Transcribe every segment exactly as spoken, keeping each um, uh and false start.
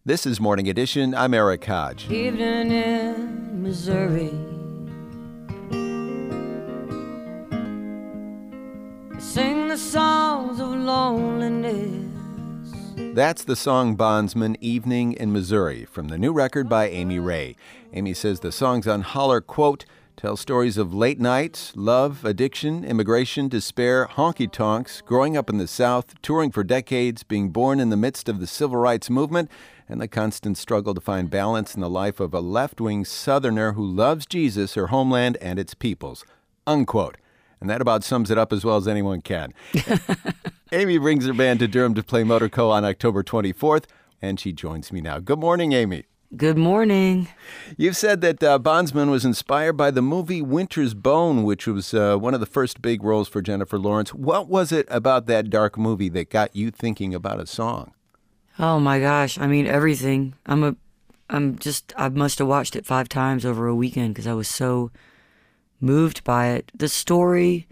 This is Morning Edition. I'm Eric Hodge. Evening in Missouri, sing the songs of loneliness. That's the song Bondsman, Evening in Missouri, from the new record by Amy Ray. Amy says the songs on Holler, quote, tell stories of late nights, love, addiction, immigration, despair, honky-tonks, growing up in the South, touring for decades, being born in the midst of the civil rights movement, and the constant struggle to find balance in the life of a left-wing Southerner who loves Jesus, her homeland, and its peoples, unquote. And that about sums it up as well as anyone can. Amy brings her band to Durham to play Motorco on October twenty-fourth, and she joins me now. Good morning, Amy. Good morning. You've said that uh, Bondsman was inspired by the movie Winter's Bone, which was uh, one of the first big roles for Jennifer Lawrence. What was it about that dark movie that got you thinking about a song? Oh my gosh, I mean everything. I'm a, I'm just, I must have watched it five times over a weekend because I was so moved by it. The story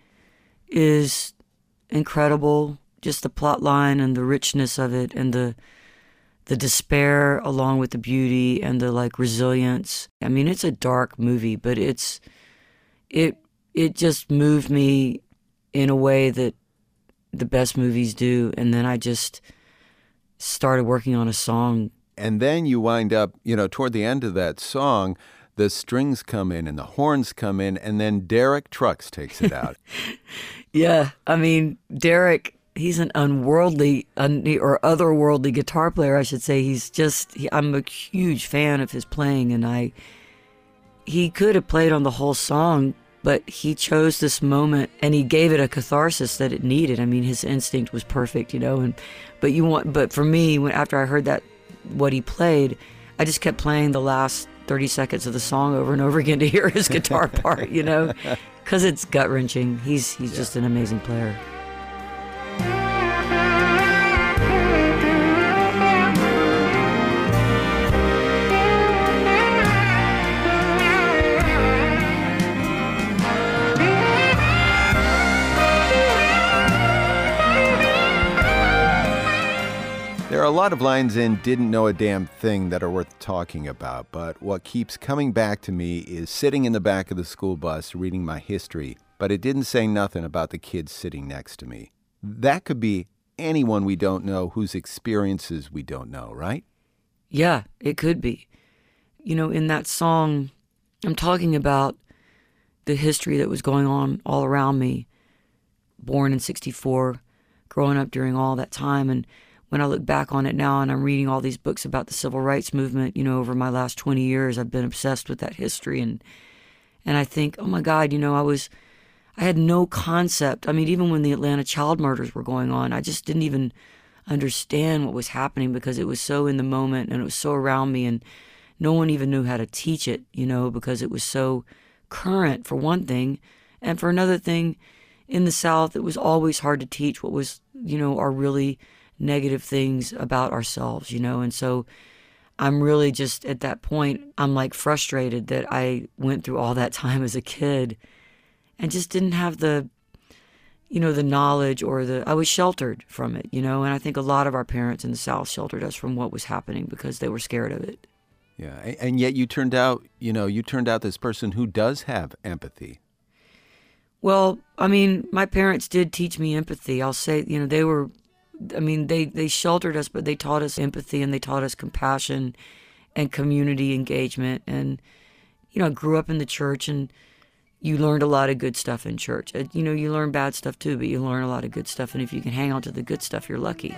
is incredible, just the plot line and the richness of it and the the despair along with the beauty and the like resilience. I mean, it's a dark movie, but it's it it just moved me in a way that the best movies do. And then I just started working on a song. And then you wind up, you know, toward the end of that song, the strings come in and the horns come in, and then Derek Trucks takes it out. Yeah, I mean, Derek, he's an unworldly un- or otherworldly guitar player, I should say. He's just, he, I'm a huge fan of his playing, and I, he could have played on the whole song, but he chose this moment and he gave it a catharsis that it needed. I mean, his instinct was perfect, you know, and, but you want, but for me, when, after I heard that, what he played, I just kept playing the last thirty seconds of the song over and over again to hear his guitar part, you know, because it's gut-wrenching. He's, he's yeah. just an amazing player. There are a lot of lines in Didn't Know a Damn Thing that are worth talking about, but what keeps coming back to me is sitting in the back of the school bus reading my history, but it didn't say nothing about the kids sitting next to me. That could be anyone we don't know whose experiences we don't know, right? Yeah, it could be. You know, in that song, I'm talking about the history that was going on all around me, born in sixty-four, growing up during all that time, and when I look back on it now and I'm reading all these books about the civil rights movement, you know, over my last twenty years, I've been obsessed with that history. And and I think, oh my God, you know, I was, I had no concept. I mean, even when the Atlanta child murders were going on, I just didn't even understand what was happening because it was so in the moment and it was so around me, and no one even knew how to teach it, you know, because it was so current for one thing. And for another thing, in the South, it was always hard to teach what was, you know, our really negative things about ourselves, you know, and so I'm really just at that point, I'm like frustrated that I went through all that time as a kid and just didn't have the, you know, the knowledge or the, I was sheltered from it, you know, and I think a lot of our parents in the South sheltered us from what was happening because they were scared of it. Yeah, and yet you turned out, you know, you turned out this person who does have empathy. Well, I mean, my parents did teach me empathy. I'll say, you know, they were, I mean, they, they sheltered us, but they taught us empathy and they taught us compassion and community engagement. And, you know, I grew up in the church and you learned a lot of good stuff in church. You know, you learn bad stuff too, but you learn a lot of good stuff. And if you can hang on to the good stuff, you're lucky.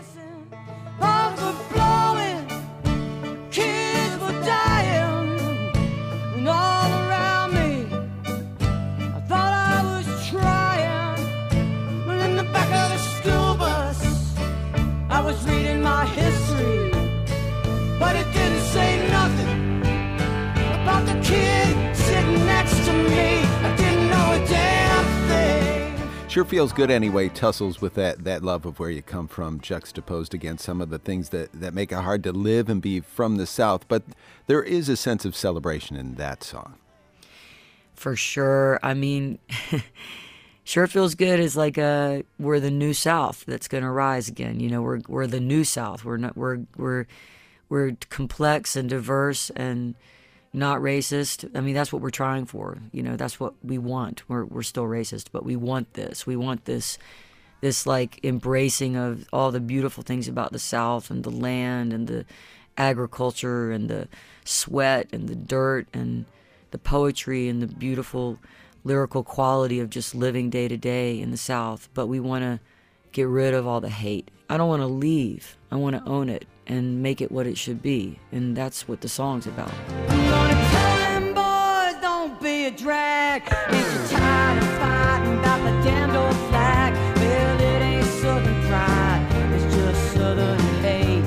Sure feels good anyway, tussles with that, that love of where you come from, juxtaposed against some of the things that, that make it hard to live and be from the South. But there is a sense of celebration in that song. For sure. I mean, Sure Feels Good is like a, we're the new South that's going to rise again. You know, we're we're the new South. We're not, we're, we're, we're complex and diverse and not racist. I mean, that's what we're trying for. You know, that's what we want. We're we're still racist, but we want this. We want this this like embracing of all the beautiful things about the South and the land and the agriculture and the sweat and the dirt and the poetry and the beautiful lyrical quality of just living day to day in the South. But we want to get rid of all the hate. I don't want to leave. I want to own it and make it what it should be. And that's what the song's about. I'm gonna tell them boys, don't be a drag. Ain't you tired of fighting about the damned old flag? Well, it ain't Southern pride, it's just Southern hate.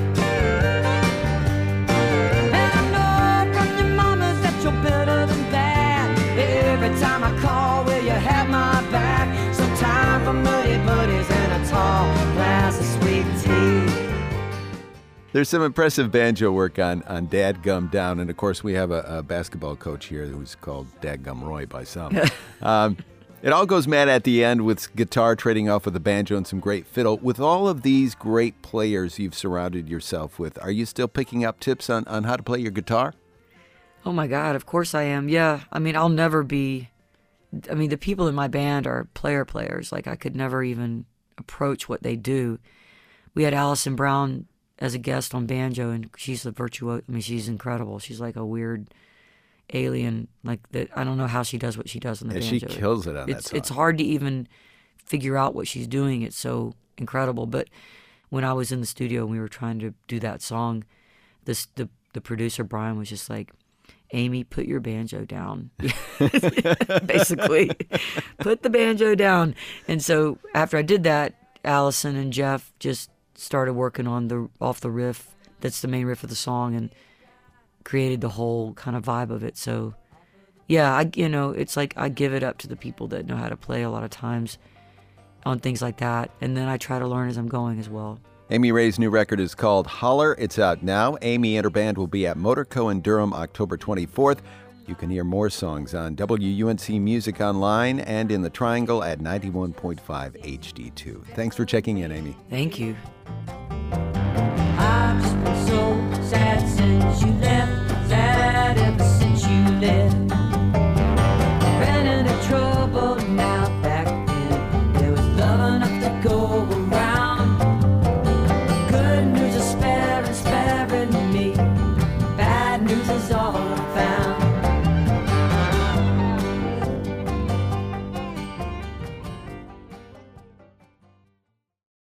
And I know from your mamas that you're better than that. Every time I call, will you have my back? Some time for muddy buddies and a tall glass of sweet tea. There's some impressive banjo work on, on Dadgum Down, and of course we have a, a basketball coach here who's called Dadgum Roy by some. um, it all goes mad at the end with guitar trading off with the banjo and some great fiddle. With all of these great players you've surrounded yourself with, are you still picking up tips on, on how to play your guitar? Oh my God, of course I am. Yeah, I mean, I'll never be, I mean, the people in my band are player players. Like, I could never even approach what they do. We had Allison Brown as a guest on banjo, and she's a virtuoso. I mean, she's incredible. She's like a weird alien. Like that, I don't know how she does what she does on the Yeah, banjo. she kills it on it's, that song. It's hard to even figure out what she's doing. It's so incredible. But when I was in the studio and we were trying to do that song, this the the producer Brian was just like, Amy, put your banjo down. Basically, put the banjo down. And so after I did that, Allison and Jeff just started working on the off the riff. That's the main riff of the song, and created the whole kind of vibe of it. So yeah, I you know, it's like I give it up to the people that know how to play a lot of times on things like that, and then I try to learn as I'm going as well. Amy Ray's new record is called Holler. It's out now. Amy and her band will be at Motorco in Durham October twenty-fourth. You can hear more songs on W U N C Music Online and in the Triangle at ninety-one point five H D two. Thanks for checking in, Amy. Thank you.